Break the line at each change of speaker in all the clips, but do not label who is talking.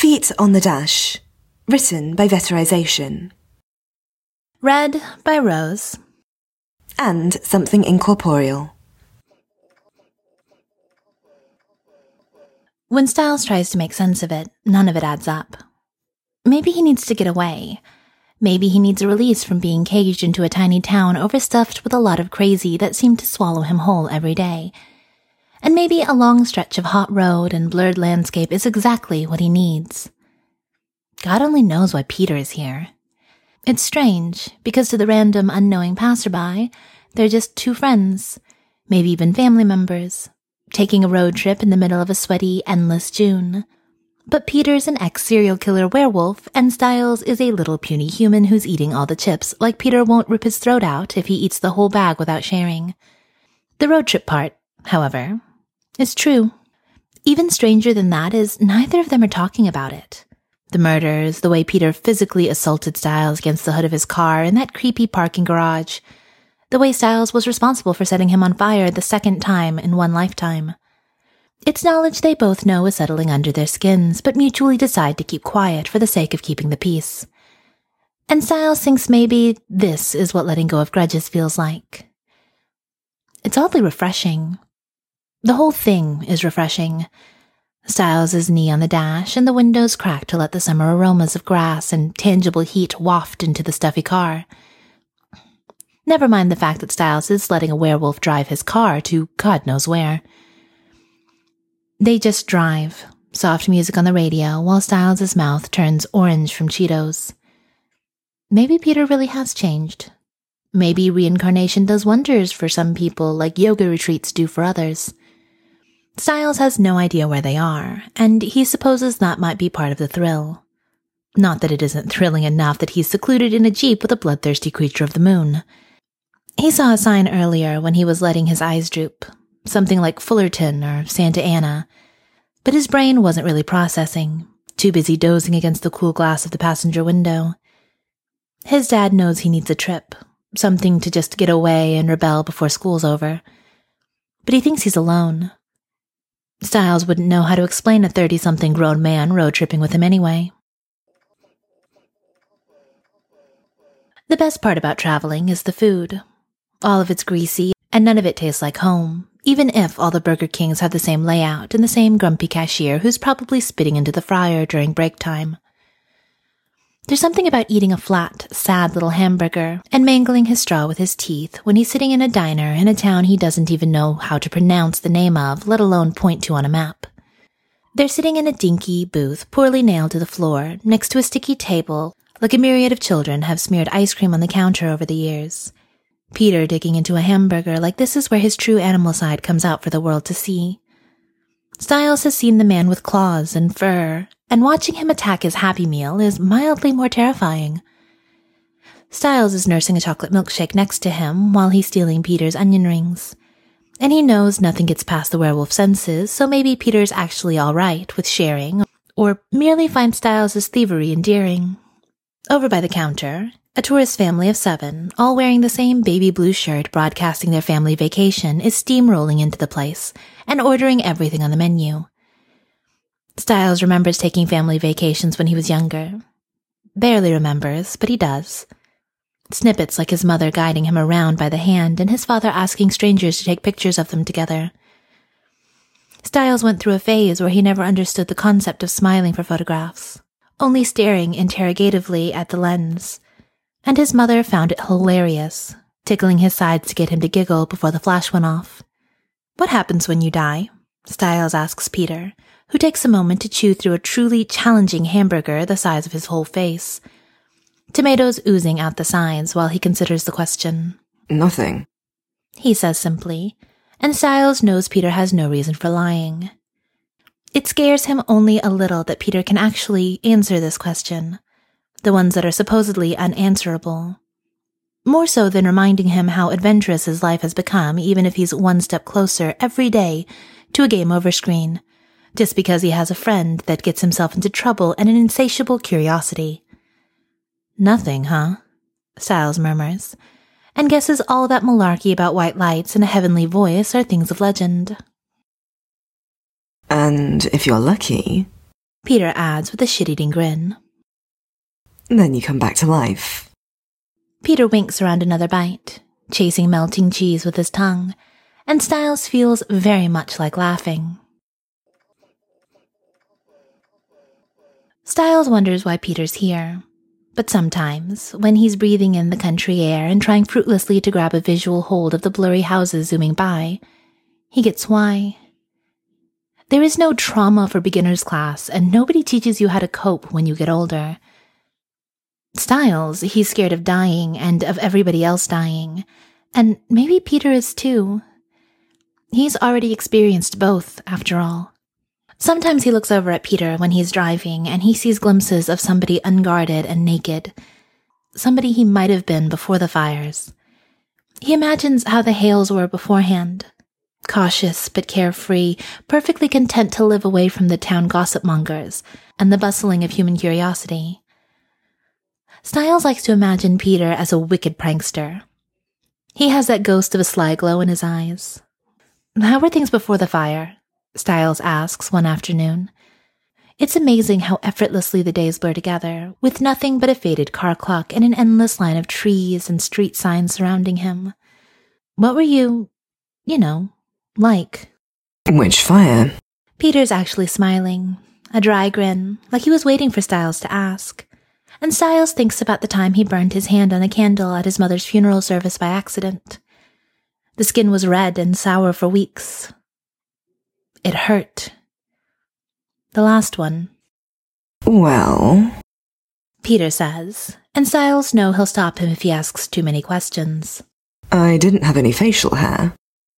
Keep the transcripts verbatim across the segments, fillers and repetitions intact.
Feet on the Dash. Written by Vetterization.
Read by Rose.
And Something Incorporeal.
When Styles tries to make sense of it, none of it adds up. Maybe he needs to get away. Maybe he needs a release from being caged into a tiny town overstuffed with a lot of crazy that seemed to swallow him whole every day. And maybe a long stretch of hot road and blurred landscape is exactly what he needs. God only knows why Peter is here. It's strange, because to the random, unknowing passerby, they're just two friends, maybe even family members, taking a road trip in the middle of a sweaty, endless June. But Peter's an ex-serial killer werewolf, and Styles is a little puny human who's eating all the chips, like Peter won't rip his throat out if he eats the whole bag without sharing. The road trip part, however, is true. Even stranger than that is neither of them are talking about it. The murders, the way Peter physically assaulted Styles against the hood of his car in that creepy parking garage, the way Styles was responsible for setting him on fire the second time in one lifetime. It's knowledge they both know is settling under their skins, but mutually decide to keep quiet for the sake of keeping the peace. And Styles thinks maybe this is what letting go of grudges feels like. It's oddly refreshing. The whole thing is refreshing. Styles' knee on the dash, and the windows crack to let the summer aromas of grass and tangible heat waft into the stuffy car. Never mind the fact that Styles is letting a werewolf drive his car to God knows where. They just drive, soft music on the radio, while Styles' mouth turns orange from Cheetos. Maybe Peter really has changed. Maybe reincarnation does wonders for some people like yoga retreats do for others. Styles has no idea where they are, and he supposes that might be part of the thrill. Not that it isn't thrilling enough that he's secluded in a jeep with a bloodthirsty creature of the moon. He saw a sign earlier when he was letting his eyes droop, something like Fullerton or Santa Ana, but his brain wasn't really processing, too busy dozing against the cool glass of the passenger window. His dad knows he needs a trip, something to just get away and rebel before school's over. But he thinks he's alone. Styles wouldn't know how to explain a thirty-something grown man road-tripping with him anyway. The best part about traveling is the food. All of it's greasy, and none of it tastes like home, even if all the Burger Kings have the same layout and the same grumpy cashier who's probably spitting into the fryer during break time. There's something about eating a flat, sad little hamburger and mangling his straw with his teeth when he's sitting in a diner in a town he doesn't even know how to pronounce the name of, let alone point to on a map. They're sitting in a dinky booth poorly nailed to the floor, next to a sticky table, like a myriad of children have smeared ice cream on the counter over the years. Peter digging into a hamburger like this is where his true animal side comes out for the world to see. Styles has seen the man with claws and fur, and watching him attack his Happy Meal is mildly more terrifying. Styles is nursing a chocolate milkshake next to him while he's stealing Peter's onion rings. And he knows nothing gets past the werewolf senses, so maybe Peter's actually all right with sharing, or merely finds Styles' thievery endearing. Over by the counter, a tourist family of seven, all wearing the same baby blue shirt broadcasting their family vacation, is steamrolling into the place and ordering everything on the menu. Styles remembers taking family vacations when he was younger. Barely remembers, but he does. Snippets like his mother guiding him around by the hand and his father asking strangers to take pictures of them together. Styles went through a phase where he never understood the concept of smiling for photographs, only staring interrogatively at the lens. And his mother found it hilarious, tickling his sides to get him to giggle before the flash went off. "What happens when you die?" Styles asks Peter, who takes a moment to chew through a truly challenging hamburger the size of his whole face. Tomatoes oozing out the sides while he considers the question.
"Nothing,"
he says simply, and Styles knows Peter has no reason for lying. It scares him only a little that Peter can actually answer this question, the ones that are supposedly unanswerable. More so than reminding him how adventurous his life has become, even if he's one step closer every day to a game over screen, just because he has a friend that gets himself into trouble and an insatiable curiosity. "Nothing, huh?" Styles murmurs, and guesses all that malarkey about white lights and a heavenly voice are things of legend.
"And if you're lucky..."
Peter adds with a shit-eating grin.
Then you come back to life.
Peter winks around another bite, chasing melting cheese with his tongue, and Styles feels very much like laughing. Styles wonders why Peter's here, but sometimes, when he's breathing in the country air and trying fruitlessly to grab a visual hold of the blurry houses zooming by, he gets why. There is no trauma for beginner's class, and nobody teaches you how to cope when you get older. Styles, he's scared of dying and of everybody else dying, and maybe Peter is too. He's already experienced both, after all. Sometimes he looks over at Peter when he's driving, and he sees glimpses of somebody unguarded and naked. Somebody he might have been before the fires. He imagines how the Hales were beforehand. Cautious but carefree, perfectly content to live away from the town gossip mongers and the bustling of human curiosity. Styles likes to imagine Peter as a wicked prankster. He has that ghost of a sly glow in his eyes. How were things before the fire? Styles asks one afternoon. It's amazing how effortlessly the days blur together, with nothing but a faded car clock and an endless line of trees and street signs surrounding him. What were you, you know, like?
Which fire?
Peter's actually smiling, a dry grin, like he was waiting for Styles to ask. And Styles thinks about the time he burned his hand on a candle at his mother's funeral service by accident. The skin was red and sour for weeks. It hurt. The last one.
Well,
Peter says, and Styles knows he'll stop him if he asks too many questions.
I didn't have any facial hair.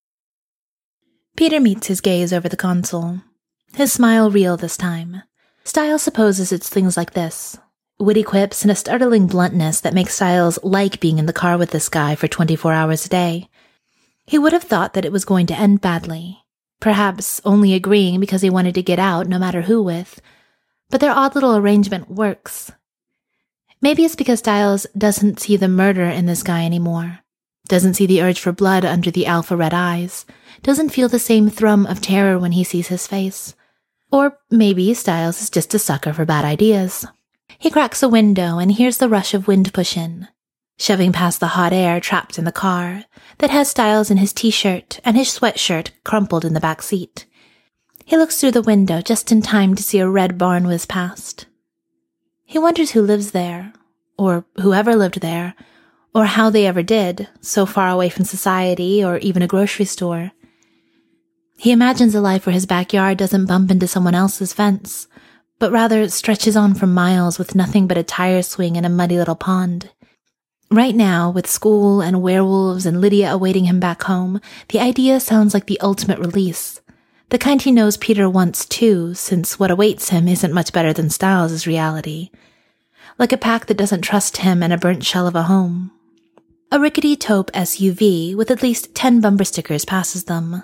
Peter meets his gaze over the console. His smile real this time. Styles supposes it's things like this. Witty quips and a startling bluntness that makes Styles like being in the car with this guy for twenty-four hours a day. He would have thought that it was going to end badly. Perhaps only agreeing because he wanted to get out no matter who with. But their odd little arrangement works. Maybe it's because Styles doesn't see the murder in this guy anymore. Doesn't see the urge for blood under the alpha red eyes. Doesn't feel the same thrum of terror when he sees his face. Or maybe Styles is just a sucker for bad ideas. He cracks a window and hears the rush of wind push in, shoving past the hot air trapped in the car that has Styles in his t-shirt and his sweatshirt crumpled in the back seat. He looks through the window just in time to see a red barn whiz past. He wonders who lives there, or whoever lived there, or how they ever did, so far away from society or even a grocery store. He imagines a life where his backyard doesn't bump into someone else's fence, but rather stretches on for miles with nothing but a tire swing and a muddy little pond. Right now, with school and werewolves and Lydia awaiting him back home, the idea sounds like the ultimate release. The kind he knows Peter wants too, since what awaits him isn't much better than Styles' reality. Like a pack that doesn't trust him and a burnt shell of a home. A rickety taupe S U V with at least ten bumper stickers passes them.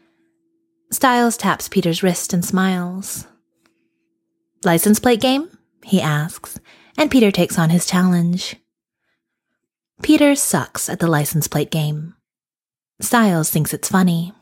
Styles taps Peter's wrist and smiles. License plate game? He asks, and Peter takes on his challenge. Peter sucks at the license plate game. Styles thinks it's funny.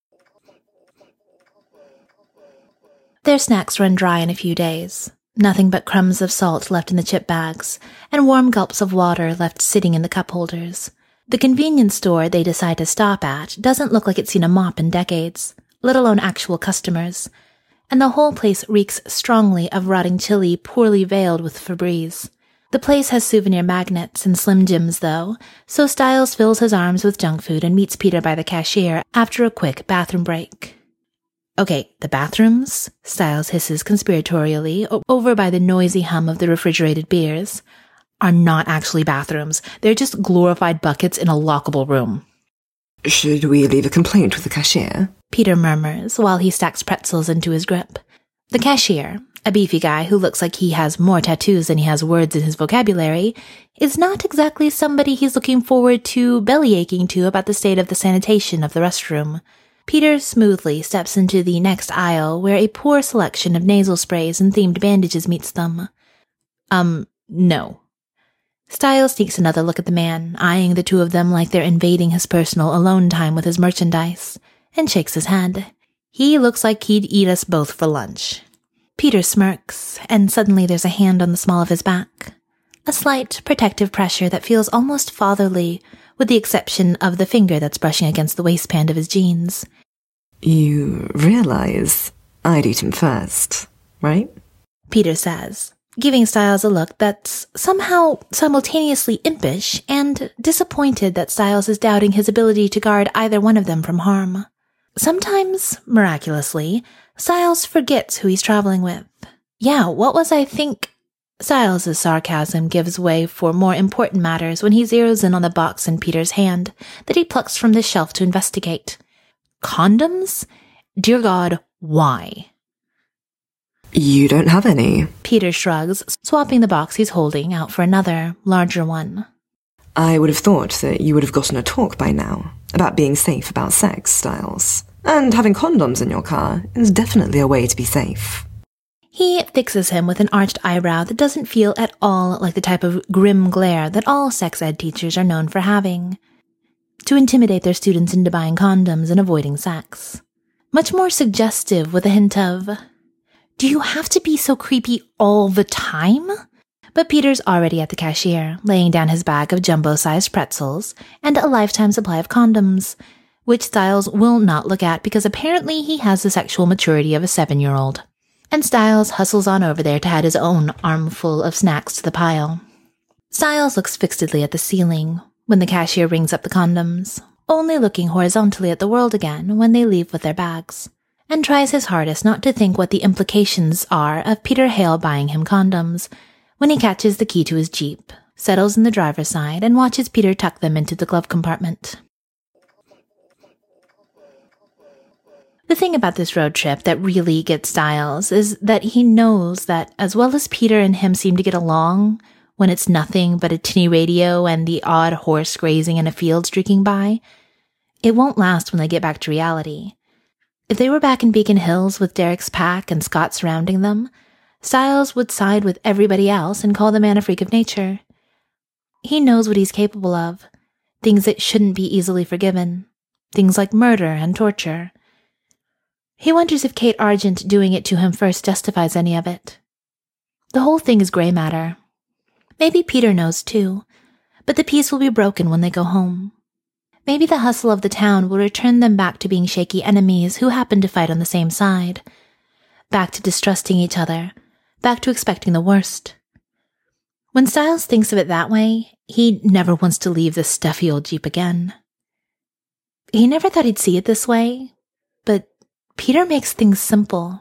Their snacks run dry in a few days. Nothing but crumbs of salt left in the chip bags, and warm gulps of water left sitting in the cup holders. The convenience store they decide to stop at doesn't look like it's seen a mop in decades, let alone actual customers, and the whole place reeks strongly of rotting chili poorly veiled with Febreze. The place has souvenir magnets and Slim Jims, though, so Styles fills his arms with junk food and meets Peter by the cashier after a quick bathroom break. Okay, the bathrooms, Styles hisses conspiratorially over by the noisy hum of the refrigerated beers, are not actually bathrooms. They're just glorified buckets in a lockable room.
Should we leave a complaint with the cashier?
Peter murmurs while he stacks pretzels into his grip. The cashier, a beefy guy who looks like he has more tattoos than he has words in his vocabulary, is not exactly somebody he's looking forward to bellyaching to about the state of the sanitation of the restroom. Peter smoothly steps into the next aisle where a poor selection of nasal sprays and themed bandages meets them. Um, no. Styles takes another look at the man, eyeing the two of them like they're invading his personal alone time with his merchandise, and shakes his head. He looks like he'd eat us both for lunch. Peter smirks, and suddenly there's a hand on the small of his back. A slight, protective pressure that feels almost fatherly, with the exception of the finger that's brushing against the waistband of his jeans.
You realize I'd eat him first, right?
Peter says, giving Styles a look that's somehow simultaneously impish and disappointed that Styles is doubting his ability to guard either one of them from harm. Sometimes, miraculously, Styles forgets who he's traveling with. Yeah, what was I think? Styles' sarcasm gives way for more important matters when he zeroes in on the box in Peter's hand that he plucks from the shelf to investigate. Condoms? Dear God, why?
You don't have any.
Peter shrugs, swapping the box he's holding out for another, larger one.
I would have thought that you would have gotten a talk by now about being safe about sex, Styles. And having condoms in your car is definitely a way to be safe.
He fixes him with an arched eyebrow that doesn't feel at all like the type of grim glare that all sex ed teachers are known for having, to intimidate their students into buying condoms and avoiding sex. Much more suggestive with a hint of, do you have to be so creepy all the time? But Peter's already at the cashier, laying down his bag of jumbo-sized pretzels and a lifetime supply of condoms, which Styles will not look at because apparently he has the sexual maturity of a seven-year-old. And Styles hustles on over there to add his own armful of snacks to the pile. Styles looks fixedly at the ceiling when the cashier rings up the condoms, only looking horizontally at the world again when they leave with their bags, and tries his hardest not to think what the implications are of Peter Hale buying him condoms when he catches the key to his Jeep, settles in the driver's side, and watches Peter tuck them into the glove compartment. The thing about this road trip that really gets Styles is that he knows that as well as Peter and him seem to get along when it's nothing but a tinny radio and the odd horse grazing in a field streaking by, it won't last when they get back to reality. If they were back in Beacon Hills with Derek's pack and Scott surrounding them, Styles would side with everybody else and call the man a freak of nature. He knows what he's capable of, things that shouldn't be easily forgiven, things like murder and torture. He wonders if Kate Argent doing it to him first justifies any of it. The whole thing is gray matter. Maybe Peter knows too, but the peace will be broken when they go home. Maybe the hustle of the town will return them back to being shaky enemies who happen to fight on the same side. Back to distrusting each other, back to expecting the worst. When Styles thinks of it that way, he never wants to leave the stuffy old Jeep again. He never thought he'd see it this way, but Peter makes things simple.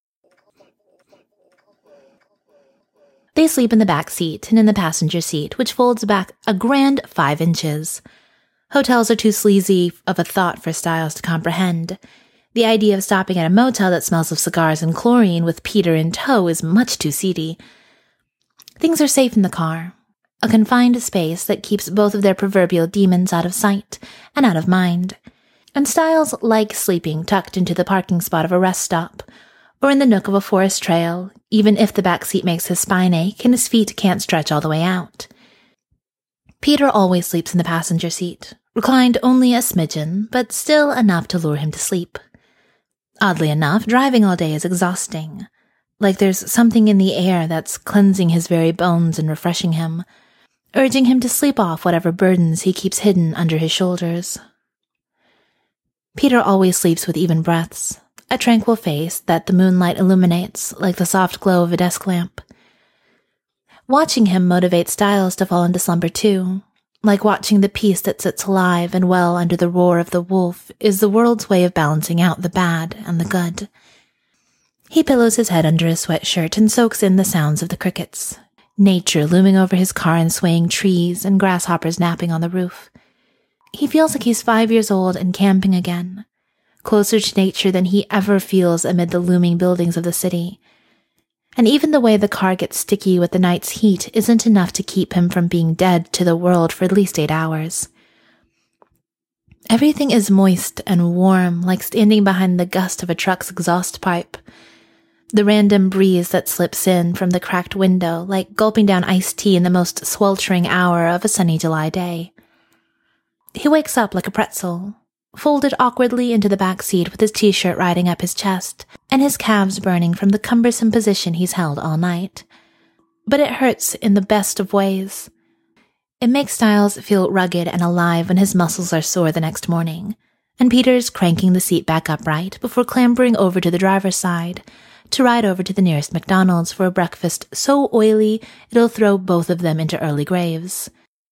They sleep in the back seat and in the passenger seat, which folds back a grand five inches. Hotels are too sleazy of a thought for Styles to comprehend. The idea of stopping at a motel that smells of cigars and chlorine with Peter in tow is much too seedy. Things are safe in the car, a confined space that keeps both of their proverbial demons out of sight and out of mind. And Styles likes sleeping tucked into the parking spot of a rest stop, or in the nook of a forest trail, even if the back seat makes his spine ache and his feet can't stretch all the way out. Peter always sleeps in the passenger seat, reclined only a smidgen, but still enough to lure him to sleep. Oddly enough, driving all day is exhausting, like there's something in the air that's cleansing his very bones and refreshing him, urging him to sleep off whatever burdens he keeps hidden under his shoulders. Peter always sleeps with even breaths, a tranquil face that the moonlight illuminates like the soft glow of a desk lamp. Watching him motivates Styles to fall into slumber too, like watching the peace that sits alive and well under the roar of the wolf is the world's way of balancing out the bad and the good. He pillows his head under his sweatshirt and soaks in the sounds of the crickets, nature looming over his car and swaying trees and grasshoppers napping on the roof. He feels like he's five years old and camping again, closer to nature than he ever feels amid the looming buildings of the city. And even the way the car gets sticky with the night's heat isn't enough to keep him from being dead to the world for at least eight hours. Everything is moist and warm, like standing behind the gust of a truck's exhaust pipe. The random breeze that slips in from the cracked window, like gulping down iced tea in the most sweltering hour of a sunny July day. He wakes up like a pretzel, folded awkwardly into the back seat with his t-shirt riding up his chest and his calves burning from the cumbersome position he's held all night. But it hurts in the best of ways. It makes Stiles feel rugged and alive when his muscles are sore the next morning, and Peter's cranking the seat back upright before clambering over to the driver's side to ride over to the nearest McDonald's for a breakfast so oily it'll throw both of them into early graves.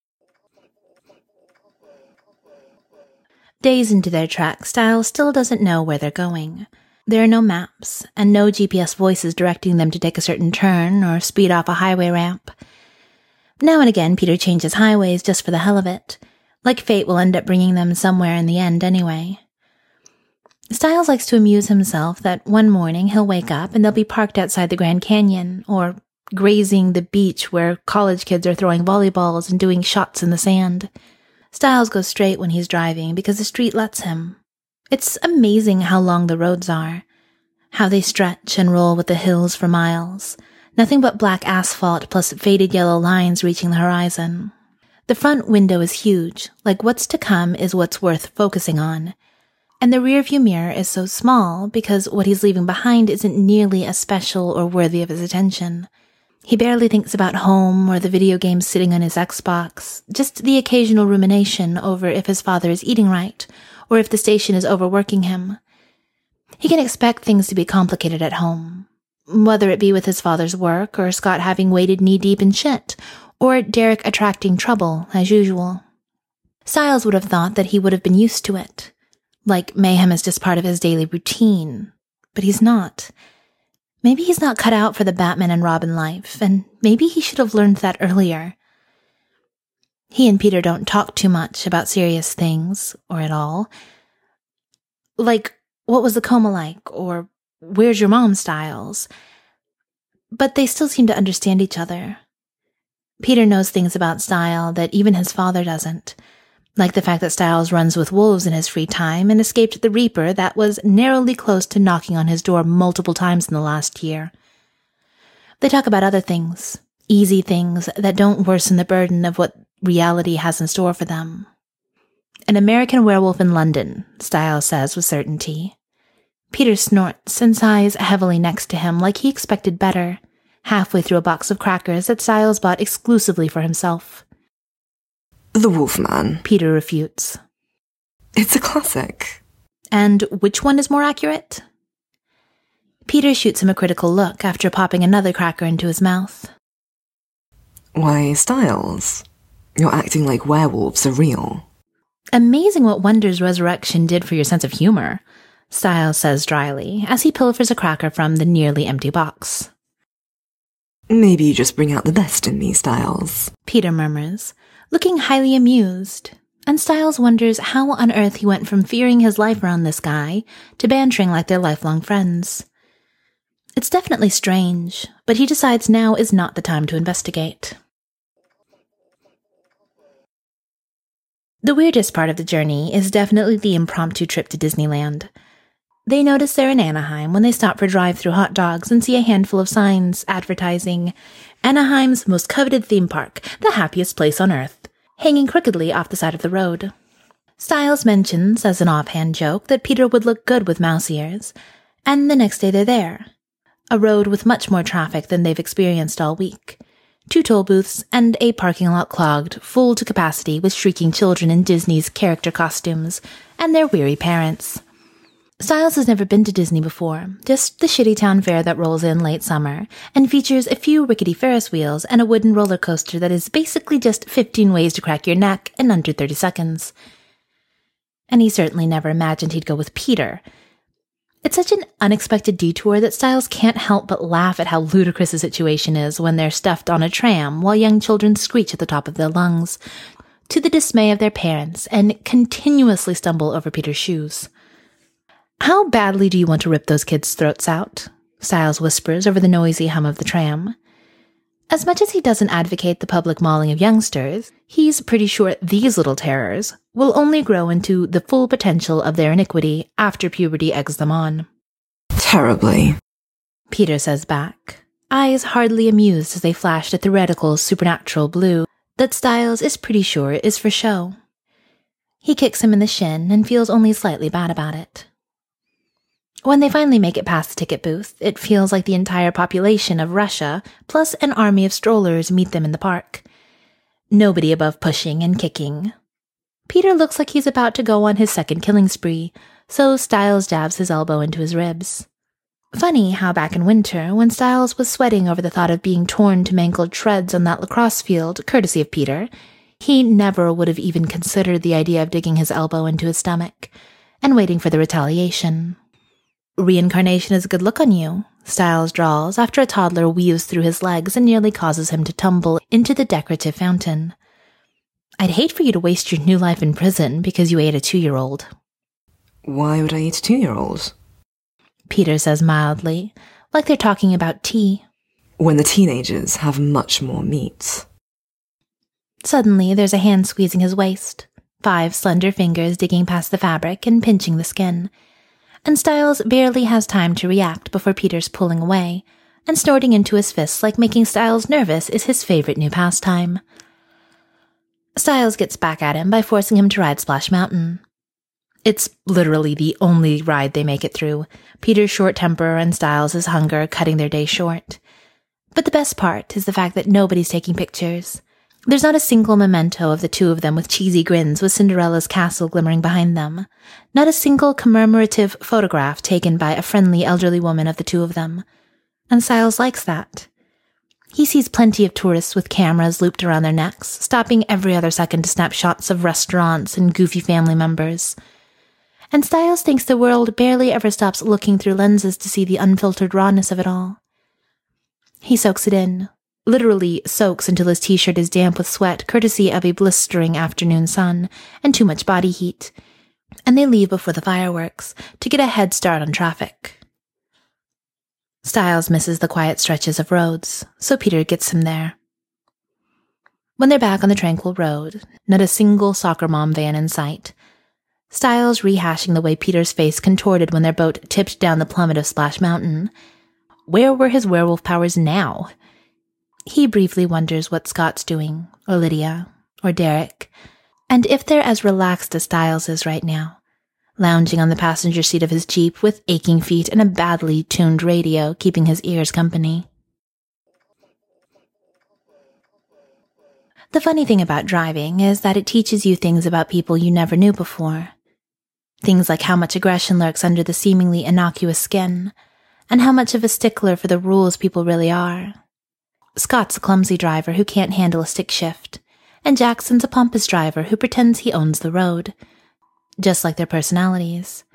Days into their trek, Stiles still doesn't know where they're going. There are no maps, and no G P S voices directing them to take a certain turn or speed off a highway ramp. Now and again, Peter changes highways just for the hell of it. Like fate will end up bringing them somewhere in the end anyway. Stiles likes to amuse himself that one morning he'll wake up and they'll be parked outside the Grand Canyon, or grazing the beach where college kids are throwing volleyballs and doing shots in the sand. Stiles goes straight when he's driving because the street lets him. It's amazing how long the roads are, how they stretch and roll with the hills for miles. Nothing but black asphalt plus faded yellow lines reaching the horizon. The front window is huge, like what's to come is what's worth focusing on. And the rearview mirror is so small because what he's leaving behind isn't nearly as special or worthy of his attention. He barely thinks about home or the video games sitting on his Xbox, just the occasional rumination over if his father is eating right, or if the station is overworking him. He can expect things to be complicated at home, whether it be with his father's work, or Scott having waded knee-deep in shit, or Derek attracting trouble, as usual. Stiles would have thought that he would have been used to it, like mayhem is just part of his daily routine, but he's not. Maybe he's not cut out for the Batman and Robin life, and maybe he should have learned that earlier. He and Peter don't talk too much about serious things, or at all. Like, what was the coma like, or where's your mom, Stiles? But they still seem to understand each other. Peter knows things about Stiles that even his father doesn't, like the fact that Stiles runs with wolves in his free time and escaped the Reaper that was narrowly close to knocking on his door multiple times in the last year. They talk about other things, easy things that don't worsen the burden of what reality has in store for them. An American Werewolf in London, Stiles says with certainty. Peter snorts and sighs heavily next to him like he expected better, halfway through a box of crackers that Stiles bought exclusively for himself.
The Wolfman,
Peter refutes.
It's a classic.
And which one is more accurate? Peter shoots him a critical look after popping another cracker into his mouth.
Why, Stiles, you're acting like werewolves are real.
Amazing what wonders resurrection did for your sense of humor, Stiles says dryly, as he pilfers a cracker from the nearly empty box.
Maybe you just bring out the best in me, Stiles,
Peter murmurs, looking highly amused, and Stiles wonders how on earth he went from fearing his life around this guy to bantering like they're lifelong friends. It's definitely strange, but he decides now is not the time to investigate. The weirdest part of the journey is definitely the impromptu trip to Disneyland. They notice they're in Anaheim when they stop for drive-thru hot dogs and see a handful of signs advertising Anaheim's most coveted theme park, the happiest place on earth, hanging crookedly off the side of the road. Stiles mentions, as an offhand joke, that Peter would look good with mouse ears, and the next day they're there. A road with much more traffic than they've experienced all week. Two toll booths, and a parking lot clogged, full to capacity with shrieking children in Disney's character costumes, and their weary parents. Stiles has never been to Disney before, just the shitty town fair that rolls in late summer, and features a few rickety Ferris wheels and a wooden roller coaster that is basically just fifteen ways to crack your neck in under thirty seconds. And he certainly never imagined he'd go with Peter. It's such an unexpected detour that Stiles can't help but laugh at how ludicrous the situation is when they're stuffed on a tram while young children screech at the top of their lungs, to the dismay of their parents, and continuously stumble over Peter's shoes. How badly do you want to rip those kids' throats out? Stiles whispers over the noisy hum of the tram. As much as he doesn't advocate the public mauling of youngsters, he's pretty sure these little terrors will only grow into the full potential of their iniquity after puberty eggs them on.
Terribly,
Peter says back, eyes hardly amused as they flash a theoretical supernatural blue that Stiles is pretty sure is for show. He kicks him in the shin and feels only slightly bad about it. When they finally make it past the ticket booth, it feels like the entire population of Russia, plus an army of strollers, meet them in the park. Nobody above pushing and kicking. Peter looks like he's about to go on his second killing spree, so Styles jabs his elbow into his ribs. Funny how back in winter, when Styles was sweating over the thought of being torn to mangled shreds on that lacrosse field, courtesy of Peter, he never would have even considered the idea of digging his elbow into his stomach and waiting for the retaliation. Reincarnation is a good look on you, Styles drawls after a toddler weaves through his legs and nearly causes him to tumble into the decorative fountain. I'd hate for you to waste your new life in prison because you ate a two-year-old.
Why would I eat a two-year-old?
Peter says mildly, like they're talking about tea.
When the teenagers have much more meat.
Suddenly, there's a hand squeezing his waist, five slender fingers digging past the fabric and pinching the skin, and Styles barely has time to react before Peter's pulling away, and snorting into his fists like making Styles nervous is his favorite new pastime. Styles gets back at him by forcing him to ride Splash Mountain. It's literally the only ride they make it through, Peter's short temper and Styles' hunger cutting their day short. But the best part is the fact that nobody's taking pictures. There's not a single memento of the two of them with cheesy grins with Cinderella's castle glimmering behind them. Not a single commemorative photograph taken by a friendly elderly woman of the two of them. And Styles likes that. He sees plenty of tourists with cameras looped around their necks, stopping every other second to snap shots of restaurants and goofy family members. And Styles thinks the world barely ever stops looking through lenses to see the unfiltered rawness of it all. He soaks it in. Literally soaks until his t-shirt is damp with sweat, courtesy of a blistering afternoon sun and too much body heat, and they leave before the fireworks to get a head start on traffic. Styles misses the quiet stretches of roads, so Peter gets him there. When they're back on the tranquil road, not a single soccer mom van in sight, Styles rehashing the way Peter's face contorted when their boat tipped down the plummet of Splash Mountain. Where were his werewolf powers now? He briefly wonders what Scott's doing, or Lydia, or Derek, and if they're as relaxed as Styles is right now, lounging on the passenger seat of his Jeep with aching feet and a badly tuned radio keeping his ears company. The funny thing about driving is that it teaches you things about people you never knew before. Things like how much aggression lurks under the seemingly innocuous skin, and how much of a stickler for the rules people really are. Scott's a clumsy driver who can't handle a stick shift, and Jackson's a pompous driver who pretends he owns the road, just like their personalities.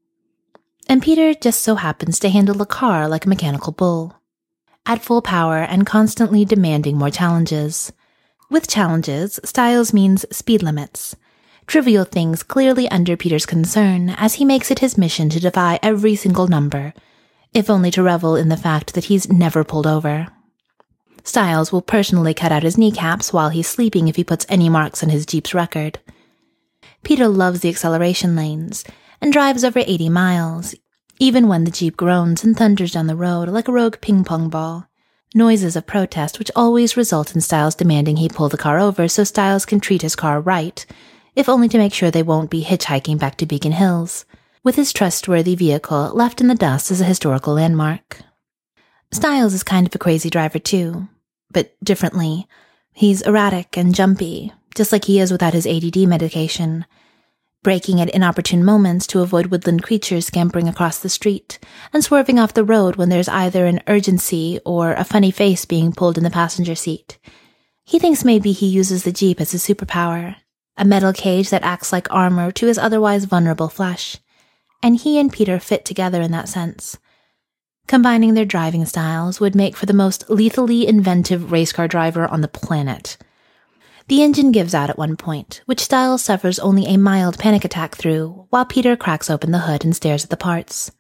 And Peter just so happens to handle a car like a mechanical bull, at full power and constantly demanding more challenges. With challenges, Styles means speed limits, trivial things clearly under Peter's concern as he makes it his mission to defy every single number, if only to revel in the fact that he's never pulled over. Styles will personally cut out his kneecaps while he's sleeping if he puts any marks on his Jeep's record. Peter loves the acceleration lanes and drives over eighty miles, even when the Jeep groans and thunders down the road like a rogue ping-pong ball. Noises of protest which always result in Styles demanding he pull the car over so Styles can treat his car right, if only to make sure they won't be hitchhiking back to Beacon Hills, with his trustworthy vehicle left in the dust as a historical landmark. Styles is kind of a crazy driver too, but differently. He's erratic and jumpy, just like he is without his A D D medication, braking at inopportune moments to avoid woodland creatures scampering across the street, and swerving off the road when there's either an urgency or a funny face being pulled in the passenger seat. He thinks maybe he uses the Jeep as a superpower, a metal cage that acts like armor to his otherwise vulnerable flesh, and he and Peter fit together in that sense. Combining their driving styles would make for the most lethally inventive race car driver on the planet. The engine gives out at one point, which Styles suffers only a mild panic attack through, while Peter cracks open the hood and stares at the parts.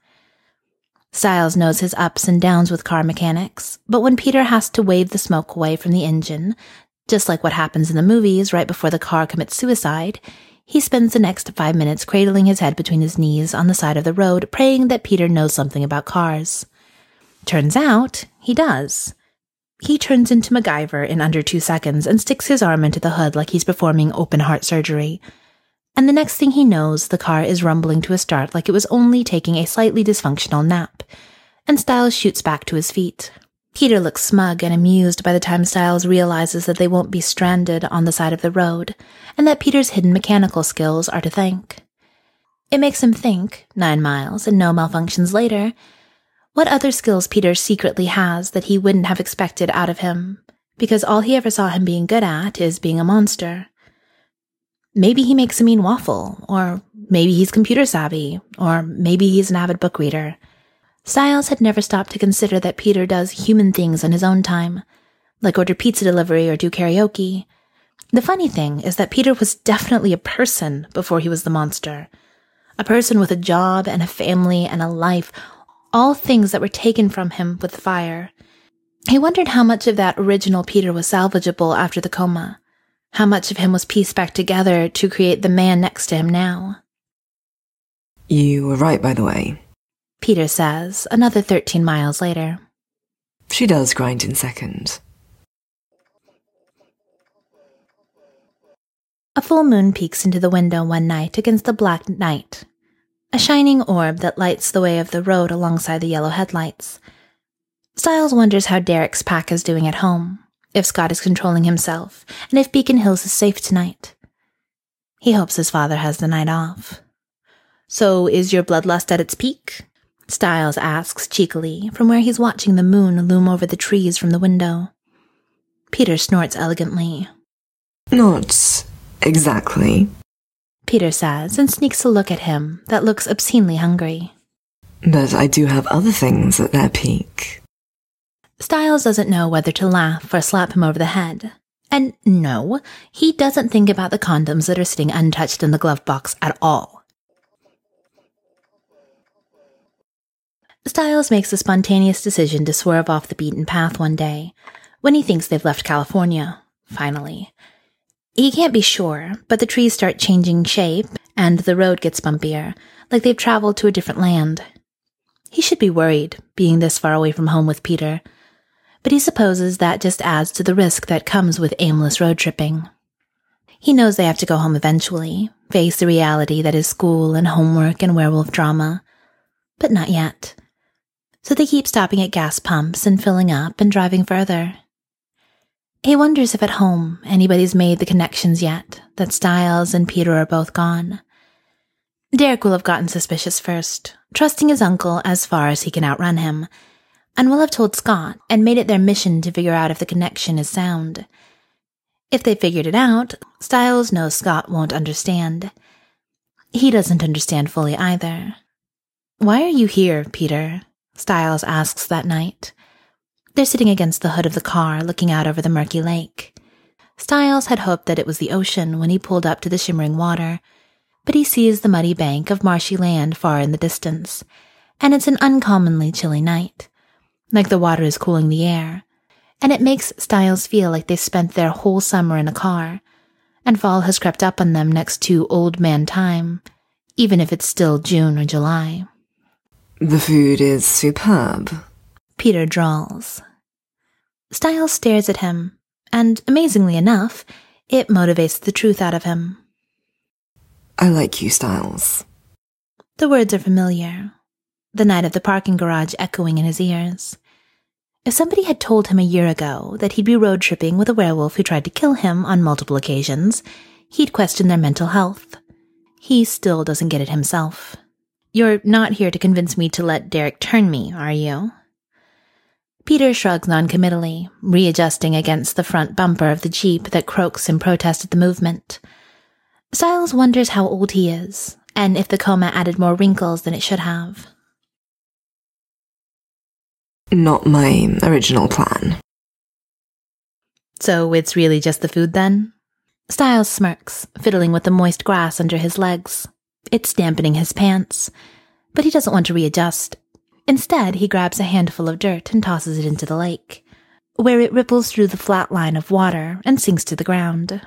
Styles knows his ups and downs with car mechanics, but when Peter has to wave the smoke away from the engine, just like what happens in the movies right before the car commits suicide, he spends the next five minutes cradling his head between his knees on the side of the road, praying that Peter knows something about cars. Turns out, he does. He turns into MacGyver in under two seconds and sticks his arm into the hood like he's performing open-heart surgery. And the next thing he knows, the car is rumbling to a start like it was only taking a slightly dysfunctional nap, and Stiles shoots back to his feet. Peter looks smug and amused by the time Stiles realizes that they won't be stranded on the side of the road, and that Peter's hidden mechanical skills are to thank. It makes him think, nine miles and no malfunctions later, what other skills Peter secretly has that he wouldn't have expected out of him, because all he ever saw him being good at is being a monster. Maybe he makes a mean waffle, or maybe he's computer savvy, or maybe he's an avid book reader. Stiles had never stopped to consider that Peter does human things on his own time, like order pizza delivery or do karaoke. The funny thing is that Peter was definitely a person before he was the monster. A person with a job and a family and a life, all things that were taken from him with fire. He wondered how much of that original Peter was salvageable after the coma. How much of him was pieced back together to create the man next to him now.
You were right, by the way,
Peter says, another thirteen miles later.
She does grind in second.
A full moon peeks into the window one night against the black night, a shining orb that lights the way of the road alongside the yellow headlights. Stiles wonders how Derek's pack is doing at home, if Scott is controlling himself, and if Beacon Hills is safe tonight. He hopes his father has the night off. So is your bloodlust at its peak? Stiles asks cheekily from where he's watching the moon loom over the trees from the window. Peter snorts elegantly.
Not exactly,
Peter says, and sneaks a look at him that looks obscenely hungry.
But I do have other things at their peak.
Stiles doesn't know whether to laugh or slap him over the head. And no, he doesn't think about the condoms that are sitting untouched in the glove box at all. Stiles makes a spontaneous decision to swerve off the beaten path one day, when he thinks they've left California, finally. He can't be sure, but the trees start changing shape, and the road gets bumpier, like they've traveled to a different land. He should be worried, being this far away from home with Peter, but he supposes that just adds to the risk that comes with aimless road tripping. He knows they have to go home eventually, face the reality that is school and homework and werewolf drama, but not yet. So they keep stopping at gas pumps and filling up and driving further. He wonders if at home anybody's made the connections yet, that Stiles and Peter are both gone. Derek will have gotten suspicious first, trusting his uncle as far as he can outrun him, and will have told Scott and made it their mission to figure out if the connection is sound. If they figured it out, Stiles knows Scott won't understand. He doesn't understand fully either. "Why are you here, Peter?" Stiles asks that night. They're sitting against the hood of the car, looking out over the murky lake. Stiles had hoped that it was the ocean when he pulled up to the shimmering water, but he sees the muddy bank of marshy land far in the distance, and it's an uncommonly chilly night, like the water is cooling the air, and it makes Stiles feel like they've spent their whole summer in a car, and fall has crept up on them next to old man time, even if it's still June or July.
The food is superb,
Peter drawls. Stiles stares at him, and amazingly enough, it motivates the truth out of him.
I like you, Stiles.
The words are familiar, the night of the parking garage echoing in his ears. If somebody had told him a year ago that he'd be road tripping with a werewolf who tried to kill him on multiple occasions, he'd question their mental health. He still doesn't get it himself. "You're not here to convince me to let Derek turn me, are you?" Peter shrugs noncommittally, readjusting against the front bumper of the Jeep that croaks in protest at the movement. Stiles wonders how old he is, and if the coma added more wrinkles than it should have.
Not my original plan.
So it's really just the food then? Stiles smirks, fiddling with the moist grass under his legs. It's dampening his pants, but he doesn't want to readjust. Instead, he grabs a handful of dirt and tosses it into the lake, where it ripples through the flat line of water and sinks to the ground.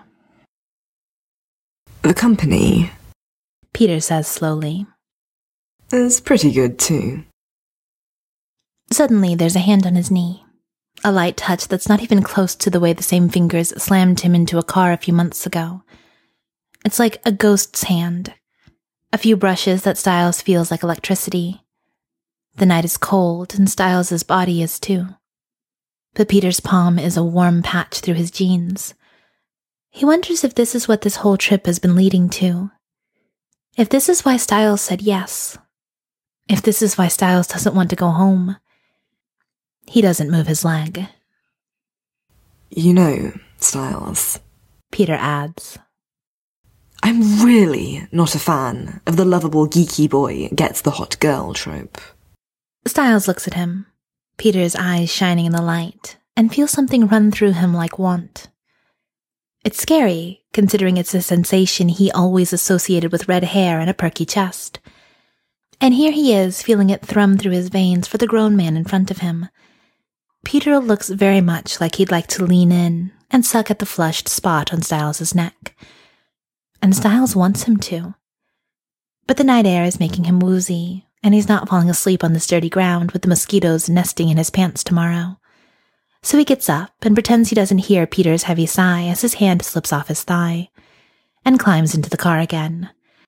The company,
Peter says slowly,
is pretty good too.
Suddenly, there's a hand on his knee. A light touch that's not even close to the way the same fingers slammed him into a car a few months ago. It's like a ghost's hand. A few brushes that Styles feels like electricity. The night is cold, and Styles' body is too. But Peter's palm is a warm patch through his jeans. He wonders if this is what this whole trip has been leading to. If this is why Styles said yes. If this is why Styles doesn't want to go home. He doesn't move his leg.
You know, Styles,
Peter adds,
I'm really not a fan of the lovable geeky boy gets the hot girl trope.
Styles looks at him, Peter's eyes shining in the light, and feels something run through him like want. It's scary, considering it's a sensation he always associated with red hair and a perky chest. And here he is, feeling it thrum through his veins for the grown man in front of him. Peter looks very much like he'd like to lean in and suck at the flushed spot on Styles' neck. And Styles wants him to. But the night air is making him woozy, and he's not falling asleep on this dirty ground with the mosquitoes nesting in his pants tomorrow. So he gets up and pretends he doesn't hear Peter's heavy sigh as his hand slips off his thigh, and climbs into the car again.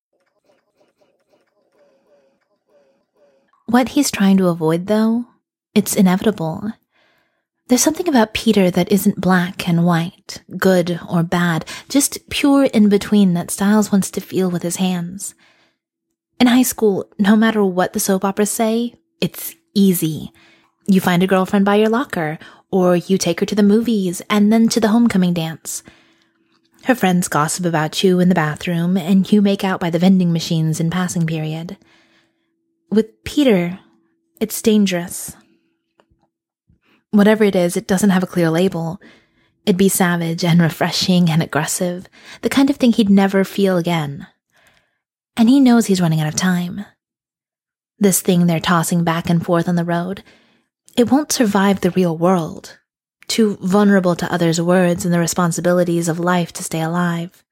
What he's trying to avoid, though, it's inevitable. There's something about Peter that isn't black and white, good or bad, just pure in-between that Styles wants to feel with his hands. In high school, no matter what the soap operas say, it's easy. You find a girlfriend by your locker, or you take her to the movies and then to the homecoming dance. Her friends gossip about you in the bathroom, and you make out by the vending machines in passing period. With Peter, it's dangerous. Whatever it is, it doesn't have a clear label. It'd be savage and refreshing and aggressive, the kind of thing he'd never feel again. And he knows he's running out of time. This thing they're tossing back and forth on the road, it won't survive the real world. Too vulnerable to others' words and the responsibilities of life to stay alive.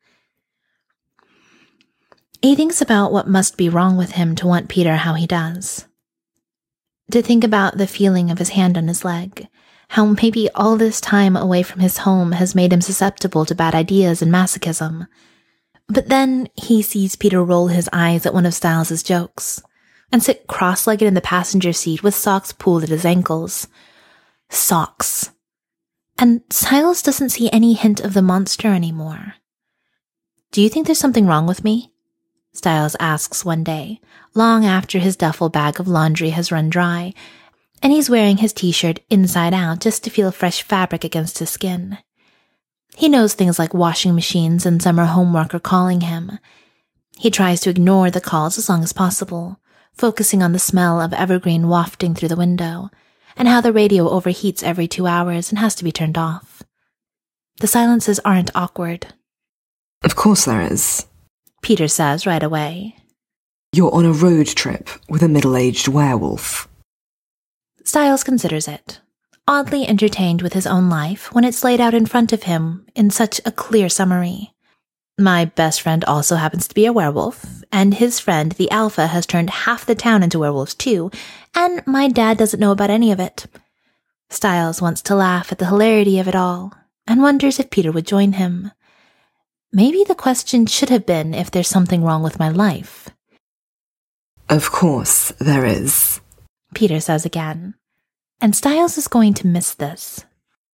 He thinks about what must be wrong with him to want Peter how he does. To think about the feeling of his hand on his leg, how maybe all this time away from his home has made him susceptible to bad ideas and masochism. But then he sees Peter roll his eyes at one of Styles' jokes, and sit cross-legged in the passenger seat with socks pulled at his ankles. Socks. And Styles doesn't see any hint of the monster anymore. Do you think there's something wrong with me? Styles asks one day, long after his duffel bag of laundry has run dry, and he's wearing his t-shirt inside out just to feel fresh fabric against his skin. He knows things like washing machines and summer homework are calling him. He tries to ignore the calls as long as possible, focusing on the smell of evergreen wafting through the window, and how the radio overheats every two hours and has to be turned off. The silences aren't awkward.
Of course there is,
Peter says right away.
You're on a road trip with a middle-aged werewolf.
Styles considers it, oddly entertained with his own life when it's laid out in front of him in such a clear summary. My best friend also happens to be a werewolf, and his friend, the Alpha, has turned half the town into werewolves too, and my dad doesn't know about any of it. Styles wants to laugh at the hilarity of it all, and wonders if Peter would join him. Maybe the question should have been if there's something wrong with my life.
Of course there is,
Peter says again, and Styles is going to miss this.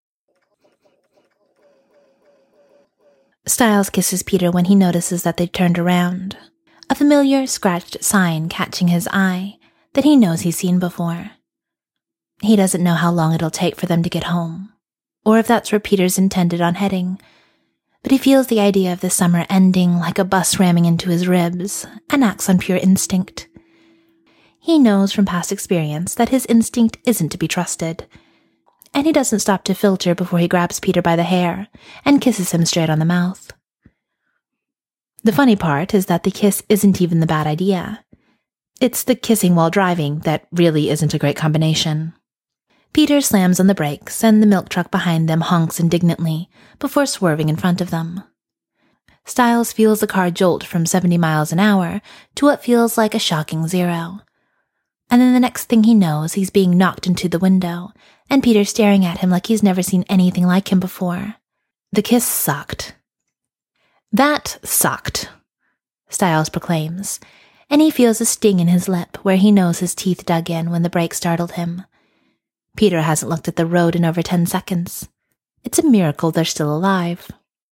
Styles kisses Peter when he notices that they've turned around, a familiar scratched sign catching his eye that he knows he's seen before. He doesn't know how long it'll take for them to get home, or if that's where Peter's intended on heading, but he feels the idea of the summer ending like a bus ramming into his ribs and acts on pure instinct. He knows from past experience that his instinct isn't to be trusted, and he doesn't stop to filter before he grabs Peter by the hair and kisses him straight on the mouth. The funny part is that the kiss isn't even the bad idea. It's the kissing while driving that really isn't a great combination. Peter slams on the brakes, and the milk truck behind them honks indignantly before swerving in front of them. Styles feels the car jolt from seventy miles an hour to what feels like a shocking zero. And then the next thing he knows, he's being knocked into the window, and Peter staring at him like he's never seen anything like him before. The kiss sucked. That sucked, Styles proclaims, and he feels a sting in his lip where he knows his teeth dug in when the break startled him. Peter hasn't looked at the road in over ten seconds. It's a miracle they're still alive.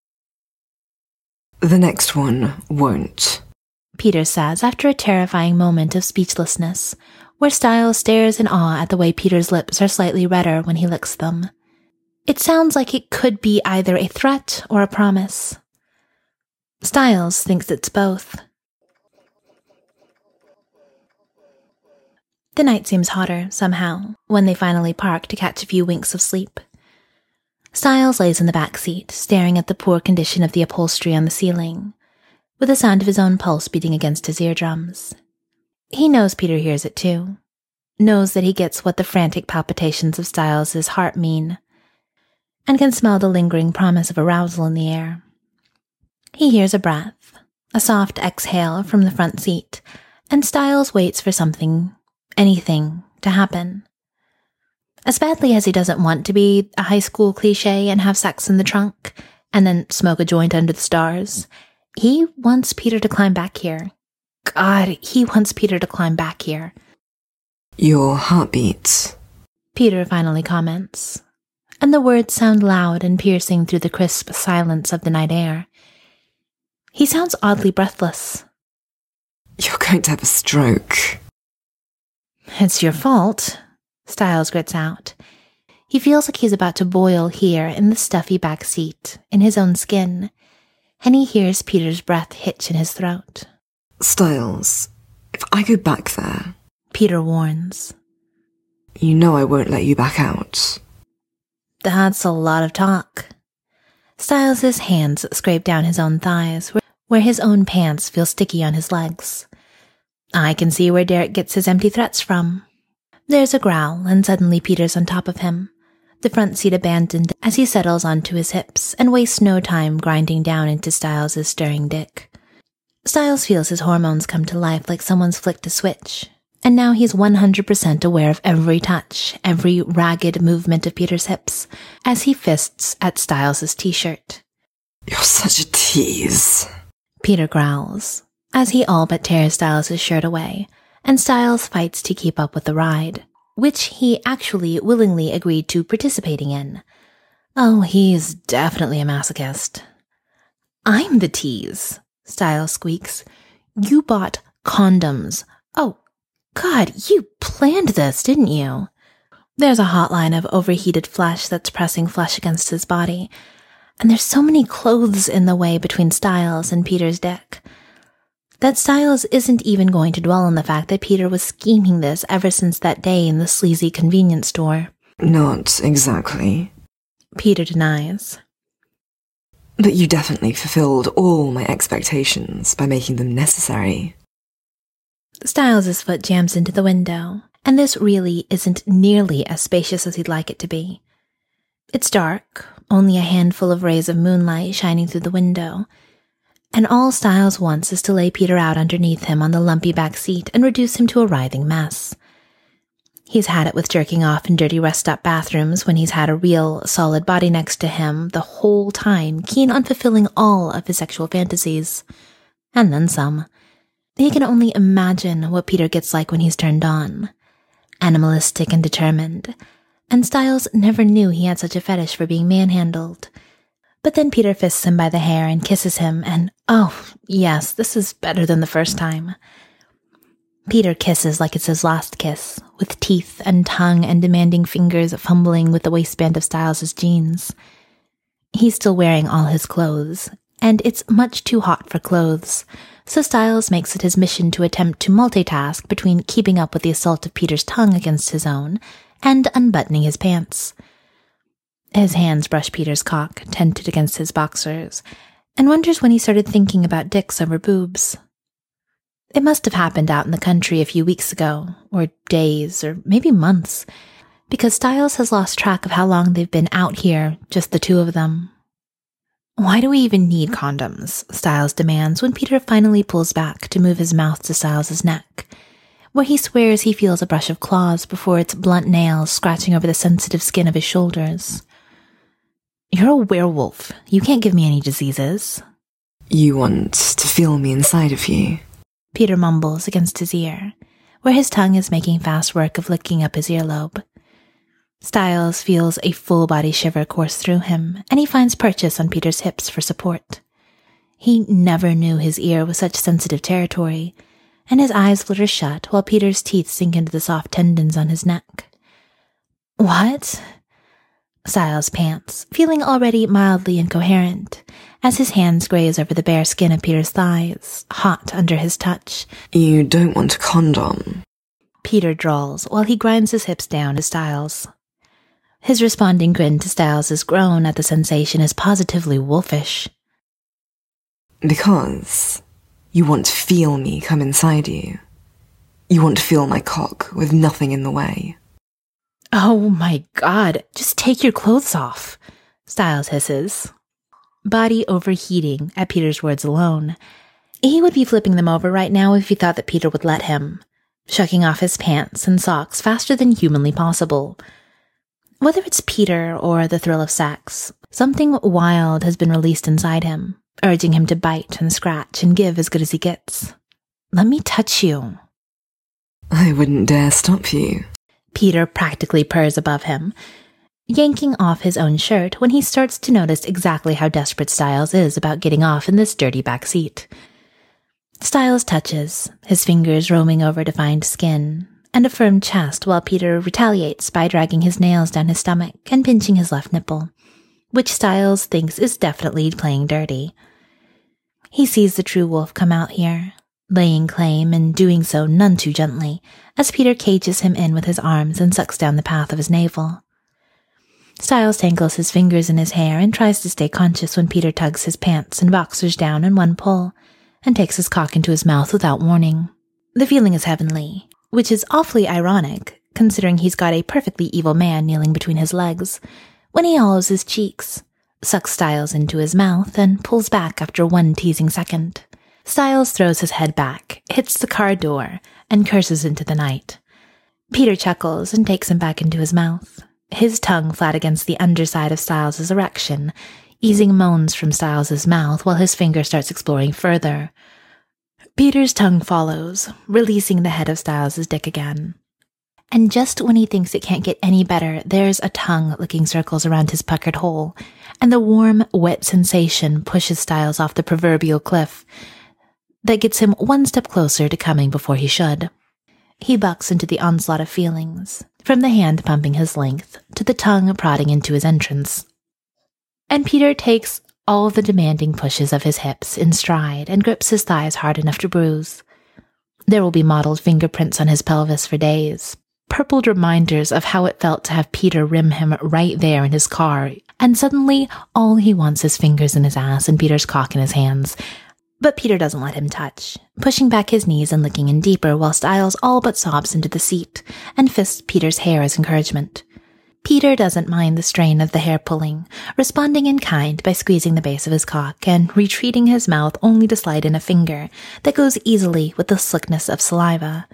The next one won't,
Peter says after a terrifying moment of speechlessness, where Styles stares in awe at the way Peter's lips are slightly redder when he licks them. It sounds like it could be either a threat or a promise. Styles thinks it's both. The night seems hotter, somehow, when they finally park to catch a few winks of sleep. Styles lays in the back seat, staring at the poor condition of the upholstery on the ceiling, with the sound of his own pulse beating against his eardrums. He knows Peter hears it too, knows that he gets what the frantic palpitations of Styles' heart mean, and can smell the lingering promise of arousal in the air. He hears a breath, a soft exhale from the front seat, and Styles waits for something, anything, to happen. As badly as he doesn't want to be a high school cliché and have sex in the trunk, and then smoke a joint under the stars, he wants Peter to climb back here. God, he wants Peter to climb back here.
Your heartbeat,
Peter finally comments, and the words sound loud and piercing through the crisp silence of the night air. He sounds oddly breathless.
You're going to have a stroke.
It's your fault, Styles grits out. He feels like he's about to boil here in the stuffy back seat, in his own skin, and he hears Peter's breath hitch in his throat.
Styles, if I go back there,
Peter warns,
you know I won't let you back out.
That's a lot of talk. Styles' hands scrape down his own thighs, where his own pants feel sticky on his legs. I can see where Derek gets his empty threats from. There's a growl, and suddenly Peter's on top of him, the front seat abandoned as he settles onto his hips and wastes no time grinding down into Styles' stirring dick. Styles feels his hormones come to life like someone's flicked a switch, and now he's one hundred percent aware of every touch, every ragged movement of Peter's hips, as he fists at Styles' t-shirt.
You're such a tease,
Peter growls, as he all but tears Styles' shirt away, and Styles fights to keep up with the ride, which he actually willingly agreed to participating in. Oh, he's definitely a masochist. I'm the tease, Styles squeaks. You bought condoms. Oh, God, you planned this, didn't you? There's a hotline of overheated flesh that's pressing flesh against his body, and there's so many clothes in the way between Styles and Peter's dick that Styles isn't even going to dwell on the fact that Peter was scheming this ever since that day in the sleazy convenience store.
Not exactly,
Peter denies.
But you definitely fulfilled all my expectations by making them necessary.
Styles' foot jams into the window, and this really isn't nearly as spacious as he'd like it to be. It's dark, only a handful of rays of moonlight shining through the window, and all Styles wants is to lay Peter out underneath him on the lumpy back seat and reduce him to a writhing mess. He's had it with jerking off in dirty rest-stop bathrooms when he's had a real, solid body next to him the whole time, keen on fulfilling all of his sexual fantasies. And then some. He can only imagine what Peter gets like when he's turned on. Animalistic and determined. And Styles never knew he had such a fetish for being manhandled. But then Peter fists him by the hair and kisses him, and oh, yes, this is better than the first time. Peter kisses like it's his last kiss, with teeth and tongue and demanding fingers fumbling with the waistband of Styles' jeans. He's still wearing all his clothes, and it's much too hot for clothes, so Styles makes it his mission to attempt to multitask between keeping up with the assault of Peter's tongue against his own and unbuttoning his pants. His hands brush Peter's cock, tented against his boxers, and wonders when he started thinking about dicks over boobs. It must have happened out in the country a few weeks ago, or days, or maybe months, because Styles has lost track of how long they've been out here, just the two of them. Why do we even need condoms? Styles demands when Peter finally pulls back to move his mouth to Styles' neck, where he swears he feels a brush of claws before its blunt nails scratching over the sensitive skin of his shoulders. You're a werewolf. You can't give me any diseases.
You want to feel me inside of you?
Peter mumbles against his ear, where his tongue is making fast work of licking up his earlobe. Styles feels a full-body shiver course through him, and he finds purchase on Peter's hips for support. He never knew his ear was such sensitive territory, and his eyes flutter shut while Peter's teeth sink into the soft tendons on his neck. What? Styles pants, feeling already mildly incoherent, as his hands graze over the bare skin of Peter's thighs, hot under his touch.
You don't want a condom.
Peter drawls while he grinds his hips down to Styles. His responding grin to Styles' groan at the sensation is positively wolfish.
Because you want to feel me come inside you. You want to feel my cock with nothing in the way.
Oh my god, just take your clothes off, Styles hisses, body overheating at Peter's words alone. He would be flipping them over right now if he thought that Peter would let him, shucking off his pants and socks faster than humanly possible. Whether it's Peter or the thrill of sex, something wild has been released inside him, urging him to bite and scratch and give as good as he gets. Let me touch you.
I wouldn't dare stop you.
Peter practically purrs above him, yanking off his own shirt when he starts to notice exactly how desperate Styles is about getting off in this dirty back seat. Styles touches, his fingers roaming over to find skin and a firm chest while Peter retaliates by dragging his nails down his stomach and pinching his left nipple, which Styles thinks is definitely playing dirty. He sees the true wolf come out here, laying claim and doing so none too gently, as Peter cages him in with his arms and sucks down the path of his navel. Styles tangles his fingers in his hair and tries to stay conscious when Peter tugs his pants and boxers down in one pull and takes his cock into his mouth without warning. The feeling is heavenly, which is awfully ironic, considering he's got a perfectly evil man kneeling between his legs, when he hollows his cheeks, sucks Styles into his mouth, and pulls back after one teasing second. Styles throws his head back, hits the car door, and curses into the night. Peter chuckles and takes him back into his mouth, his tongue flat against the underside of Styles' erection, easing moans from Styles' mouth while his finger starts exploring further. Peter's tongue follows, releasing the head of Styles' dick again. And just when he thinks it can't get any better, there's a tongue licking circles around his puckered hole, and the warm, wet sensation pushes Styles off the proverbial cliff that gets him one step closer to coming before he should. He bucks into the onslaught of feelings, from the hand pumping his length to the tongue prodding into his entrance. And Peter takes all the demanding pushes of his hips in stride and grips his thighs hard enough to bruise. There will be mottled fingerprints on his pelvis for days, purpled reminders of how it felt to have Peter rim him right there in his car, and suddenly all he wants is fingers in his ass and Peter's cock in his hands. But Peter doesn't let him touch, pushing back his knees and licking in deeper while Styles all but sobs into the seat and fists Peter's hair as encouragement. Peter doesn't mind the strain of the hair pulling, responding in kind by squeezing the base of his cock and retreating his mouth only to slide in a finger that goes easily with the slickness of saliva.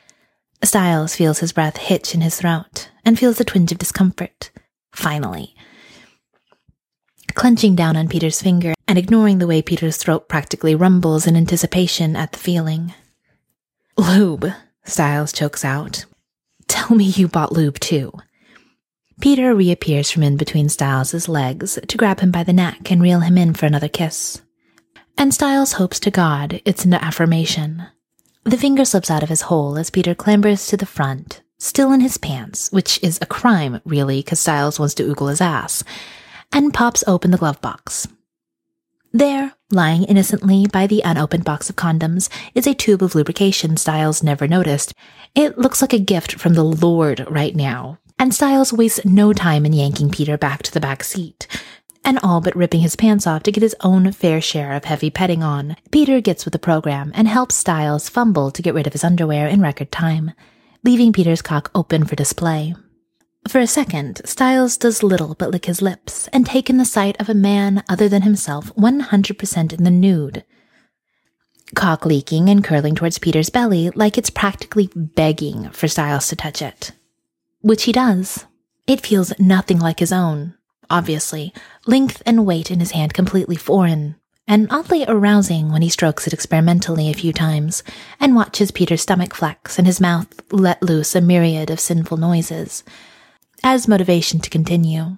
Styles feels his breath hitch in his throat and feels a twinge of discomfort. Finally. Clenching down on Peter's finger and ignoring the way Peter's throat practically rumbles in anticipation at the feeling. Lube, Styles chokes out. Tell me you bought lube too. Peter reappears from in between Styles' legs to grab him by the neck and reel him in for another kiss. And Styles hopes to God it's an affirmation. The finger slips out of his hole as Peter clambers to the front, still in his pants, which is a crime, really, because Styles wants to oogle his ass, and pops open the glove box. There, lying innocently by the unopened box of condoms, is a tube of lubrication Styles never noticed. It looks like a gift from the Lord right now, and Styles wastes no time in yanking Peter back to the back seat, and all but ripping his pants off to get his own fair share of heavy petting on. Peter gets with the program and helps Styles fumble to get rid of his underwear in record time, leaving Peter's cock open for display. For a second, Styles does little but lick his lips and take in the sight of a man other than himself one hundred percent in the nude. Cock leaking and curling towards Peter's belly like it's practically begging for Styles to touch it. Which he does. It feels nothing like his own, obviously, length and weight in his hand completely foreign, and oddly arousing when he strokes it experimentally a few times and watches Peter's stomach flex and his mouth let loose a myriad of sinful noises, as motivation to continue.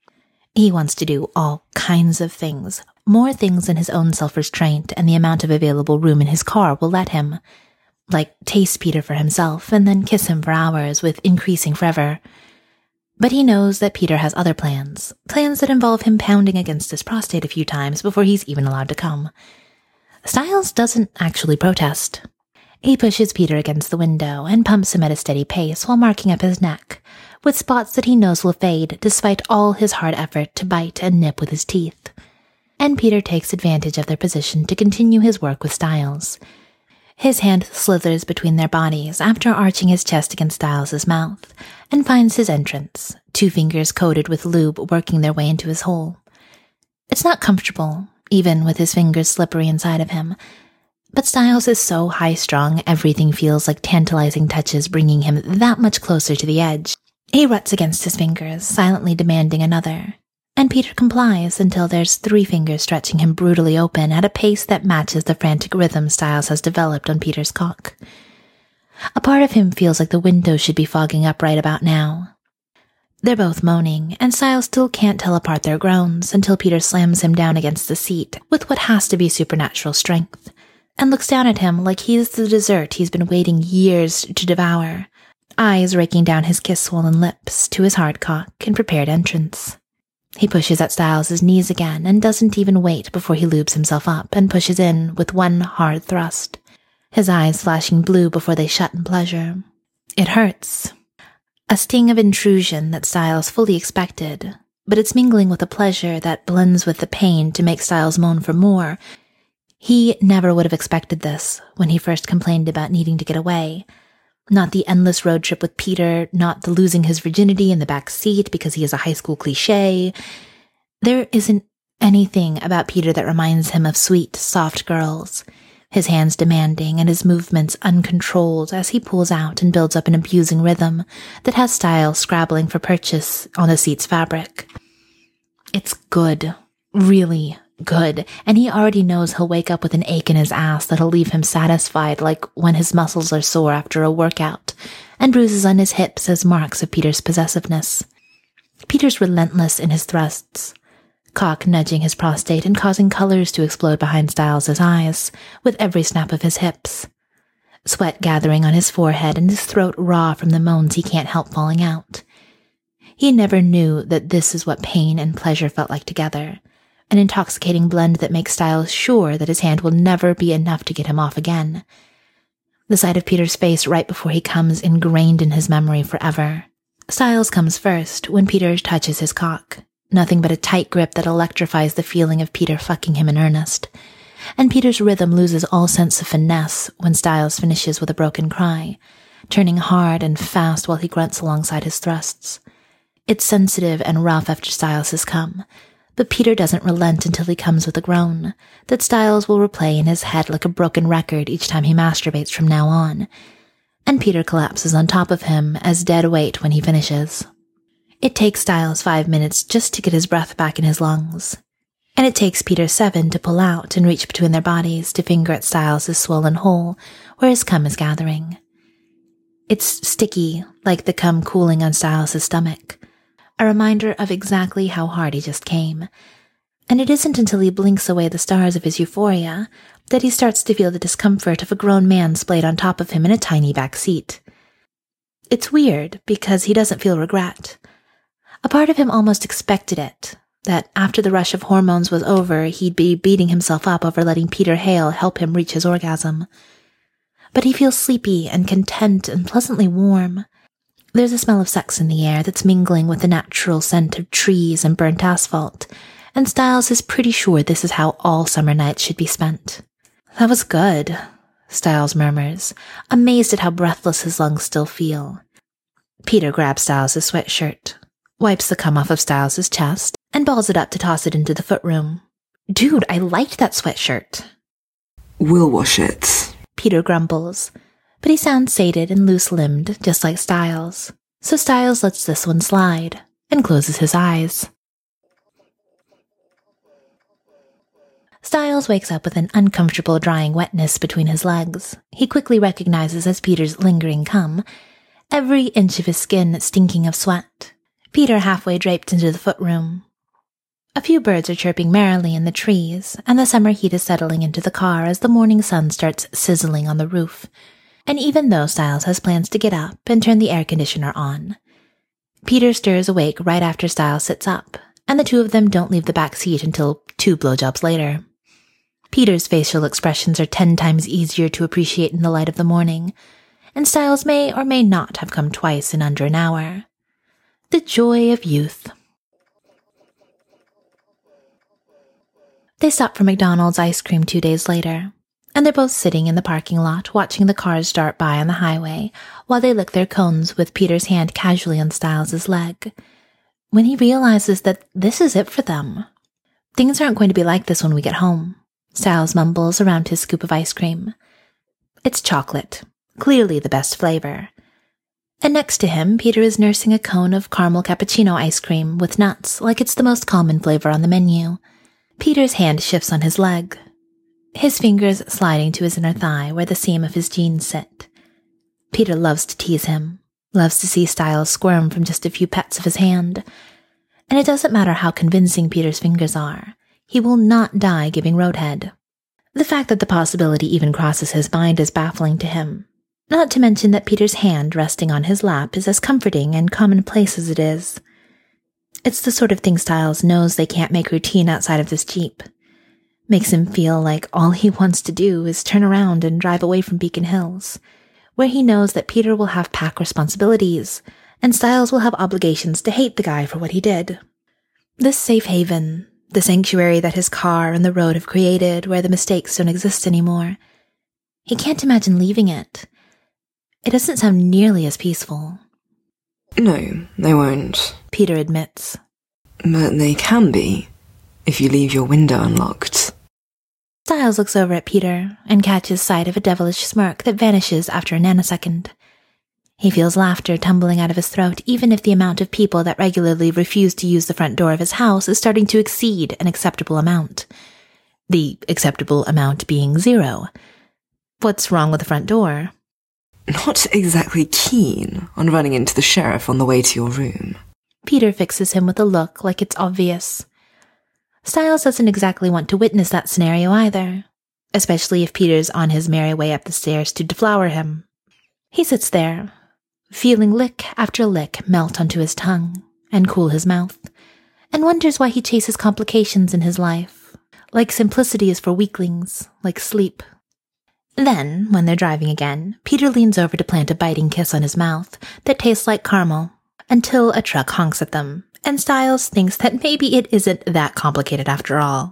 He wants to do all kinds of things, more things than his own self-restraint and the amount of available room in his car will let him, like taste Peter for himself and then kiss him for hours with increasing fervor. But he knows that Peter has other plans, plans that involve him pounding against his prostate a few times before he's even allowed to come. Stiles doesn't actually protest. He pushes Peter against the window and pumps him at a steady pace while marking up his neck, with spots that he knows will fade despite all his hard effort to bite and nip with his teeth. And Peter takes advantage of their position to continue his work with Stiles. His hand slithers between their bodies after arching his chest against Stiles' mouth, and finds his entrance, two fingers coated with lube working their way into his hole. It's not comfortable, even with his fingers slippery inside of him, but Stiles is so high-strung everything feels like tantalizing touches bringing him that much closer to the edge. He ruts against his fingers, silently demanding another, and Peter complies until there's three fingers stretching him brutally open at a pace that matches the frantic rhythm Stiles has developed on Peter's cock. A part of him feels like the window should be fogging up right about now. They're both moaning, and Stiles still can't tell apart their groans until Peter slams him down against the seat with what has to be supernatural strength, and looks down at him like he's the dessert he's been waiting years to devour, eyes raking down his kiss-swollen lips to his hard cock in prepared entrance. He pushes at Stiles' knees again and doesn't even wait before he lubes himself up and pushes in with one hard thrust, his eyes flashing blue before they shut in pleasure. It hurts. A sting of intrusion that Stiles fully expected, but it's mingling with a pleasure that blends with the pain to make Stiles moan for more. He never would have expected this when he first complained about needing to get away. Not the endless road trip with Peter, not the losing his virginity in the back seat because he is a high school cliché. There isn't anything about Peter that reminds him of sweet, soft girls, his hands demanding and his movements uncontrolled as he pulls out and builds up an abusing rhythm that has Stiles scrabbling for purchase on the seat's fabric. It's good, really good, and he already knows he'll wake up with an ache in his ass that'll leave him satisfied like when his muscles are sore after a workout, and bruises on his hips as marks of Peter's possessiveness. Peter's relentless in his thrusts, cock nudging his prostate and causing colors to explode behind Stiles' eyes with every snap of his hips, sweat gathering on his forehead and his throat raw from the moans he can't help falling out. He never knew that this is what pain and pleasure felt like together, an intoxicating blend that makes Stiles sure that his hand will never be enough to get him off again. The sight of Peter's face right before he comes ingrained in his memory forever. Stiles comes first when Peter touches his cock, nothing but a tight grip that electrifies the feeling of Peter fucking him in earnest, and Peter's rhythm loses all sense of finesse when Stiles finishes with a broken cry, turning hard and fast while he grunts alongside his thrusts. It's sensitive and rough after Stiles has come, but Peter doesn't relent until he comes with a groan that Stiles will replay in his head like a broken record each time he masturbates from now on, and Peter collapses on top of him as dead weight when he finishes. It takes Stiles five minutes just to get his breath back in his lungs, and it takes Peter seven to pull out and reach between their bodies to finger at Stiles' swollen hole where his cum is gathering. It's sticky, like the cum cooling on Stiles' stomach, a reminder of exactly how hard he just came. And it isn't until he blinks away the stars of his euphoria that he starts to feel the discomfort of a grown man splayed on top of him in a tiny back seat. It's weird because he doesn't feel regret. A part of him almost expected it, that after the rush of hormones was over, he'd be beating himself up over letting Peter Hale help him reach his orgasm. But he feels sleepy and content and pleasantly warm. There's a smell of sex in the air that's mingling with the natural scent of trees and burnt asphalt, and Stiles is pretty sure this is how all summer nights should be spent. That was good, Stiles murmurs, amazed at how breathless his lungs still feel. Peter grabs Stiles' sweatshirt, wipes the cum off of Stiles' chest, and balls it up to toss it into the footroom. Dude, I liked that sweatshirt.
We'll wash it,
Peter grumbles, but he sounds sated and loose-limbed, just like Stiles, so Stiles lets this one slide and closes his eyes. Stiles Styles wakes up with an uncomfortable drying wetness between his legs. He quickly recognizes as Peter's lingering cum, every inch of his skin stinking of sweat. Peter halfway draped into the footroom. A few birds are chirping merrily in the trees, and the summer heat is settling into the car as the morning sun starts sizzling on the roof. And even though Styles has plans to get up and turn the air conditioner on, Peter stirs awake right after Styles sits up, and the two of them don't leave the back seat until two blowjobs later. Peter's facial expressions are ten times easier to appreciate in the light of the morning, and Styles may or may not have come twice in under an hour. The joy of youth. They stop for McDonald's ice cream two days later, and they're both sitting in the parking lot watching the cars dart by on the highway while they lick their cones with Peter's hand casually on Styles' leg, when he realizes that this is it for them. Things aren't going to be like this when we get home, Styles mumbles around his scoop of ice cream. It's chocolate, clearly the best flavor. And next to him, Peter is nursing a cone of caramel cappuccino ice cream with nuts like it's the most common flavor on the menu. Peter's hand shifts on his leg, his fingers sliding to his inner thigh where the seam of his jeans sit. Peter loves to tease him, loves to see Styles squirm from just a few pets of his hand. And it doesn't matter how convincing Peter's fingers are, he will not die giving roadhead. The fact that the possibility even crosses his mind is baffling to him, not to mention that Peter's hand resting on his lap is as comforting and commonplace as it is. It's the sort of thing Styles knows they can't make routine outside of this Jeep. Makes him feel like all he wants to do is turn around and drive away from Beacon Hills, where he knows that Peter will have pack responsibilities, and Styles will have obligations to hate the guy for what he did. This safe haven, the sanctuary that his car and the road have created where the mistakes don't exist anymore. He can't imagine leaving it. It doesn't sound nearly as peaceful.
No, they won't,
Peter admits.
But they can be, if you leave your window unlocked.
Styles looks over at Peter and catches sight of a devilish smirk that vanishes after a nanosecond. He feels laughter tumbling out of his throat even if the amount of people that regularly refuse to use the front door of his house is starting to exceed an acceptable amount. The acceptable amount being zero. What's wrong with the front door?
Not exactly keen on running into the sheriff on the way to your room.
Peter fixes him with a look like it's obvious. Styles doesn't exactly want to witness that scenario either, especially if Peter's on his merry way up the stairs to deflower him. He sits there, feeling lick after lick melt onto his tongue and cool his mouth, and wonders why he chases complications in his life, like simplicity is for weaklings, like sleep. Then, when they're driving again, Peter leans over to plant a biting kiss on his mouth that tastes like caramel, until a truck honks at them, and Styles thinks that maybe it isn't that complicated after all.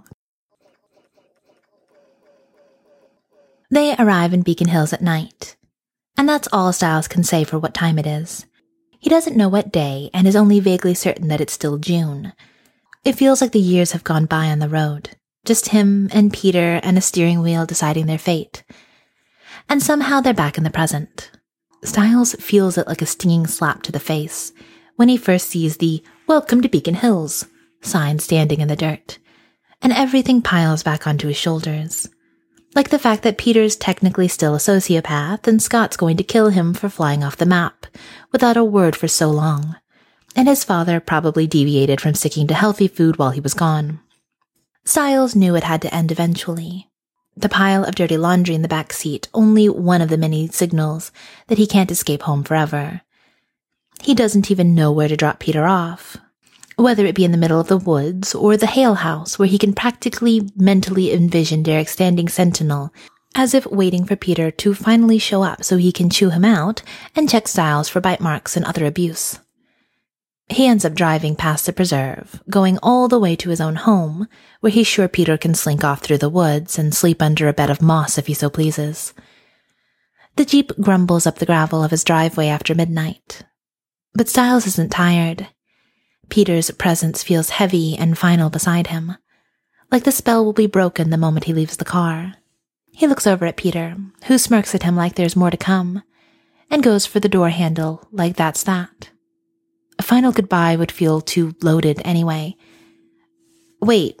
They arrive in Beacon Hills at night, and that's all Styles can say for what time it is. He doesn't know what day and is only vaguely certain that it's still June. It feels like the years have gone by on the road, just him and Peter and a steering wheel deciding their fate. And somehow they're back in the present. Styles feels it like a stinging slap to the face when he first sees the "Welcome to Beacon Hills" sign standing in the dirt, and everything piles back onto his shoulders. Like the fact that Peter's technically still a sociopath and Scott's going to kill him for flying off the map without a word for so long, and his father probably deviated from sticking to healthy food while he was gone. Styles knew it had to end eventually. The pile of dirty laundry in the back seat, only one of the many signals that he can't escape home forever. He doesn't even know where to drop Peter off, whether it be in the middle of the woods or the Hale house where he can practically mentally envision Derek standing sentinel, as if waiting for Peter to finally show up so he can chew him out and check Styles for bite marks and other abuse. He ends up driving past the preserve, going all the way to his own home, where he's sure Peter can slink off through the woods and sleep under a bed of moss if he so pleases. The Jeep grumbles up the gravel of his driveway after midnight. But Styles isn't tired. Peter's presence feels heavy and final beside him, like the spell will be broken the moment he leaves the car. He looks over at Peter, who smirks at him like there's more to come, and goes for the door handle like that's that. A final goodbye would feel too loaded anyway. Wait,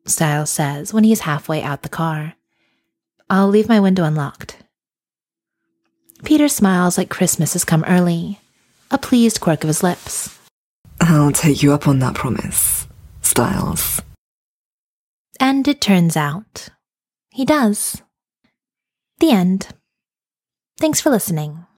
Styles says when he's halfway out the car. I'll leave my window unlocked. Peter smiles like Christmas has come early, a pleased quirk of his lips.
I'll take you up on that promise, Styles.
And it turns out, he does. The end. Thanks for listening.